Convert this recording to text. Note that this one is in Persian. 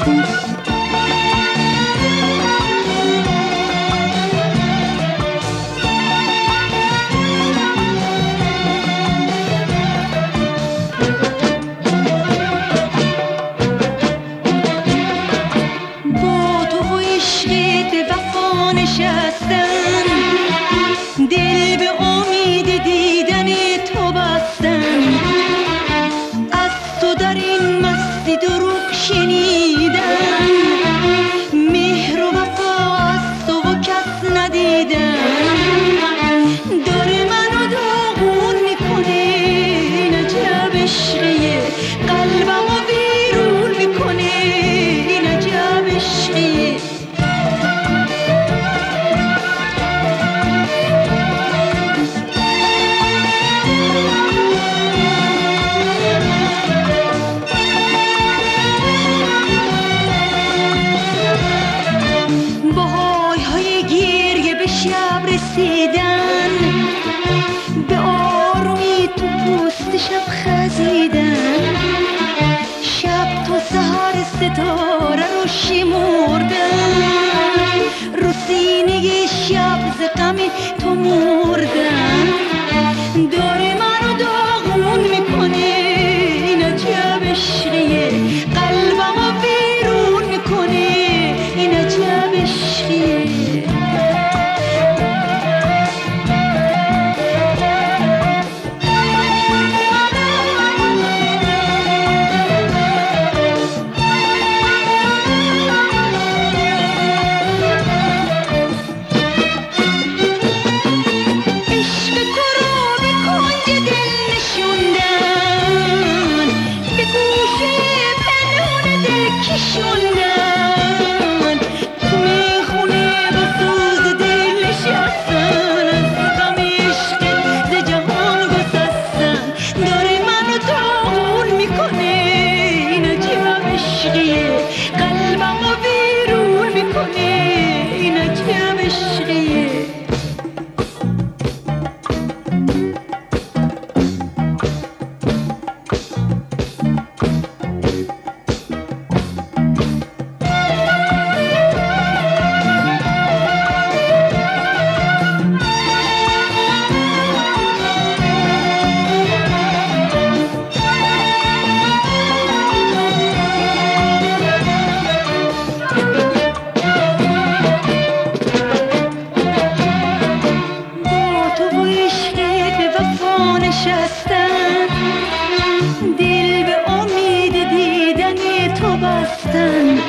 دل به امید دیدن تو بستن، از تو در این مستی دروغ شنیدن، مهر و وفا از تو و کس ندیدن، داره منو داغون میکنه این عجب عشقیه، قلبمو بیرون میکنه این عجب عشقیه. شب رسیدن به آرومی تو پوست شب خزیدن، شب تو سحر ستاره رو شمردن، رو سینه شب ز غم تو مردن، داره منو داغون میکنه این عجب عشقیه، قلبمو بیرون میکنه این عجب عشقیه. دل به امید دیدن تو بستن،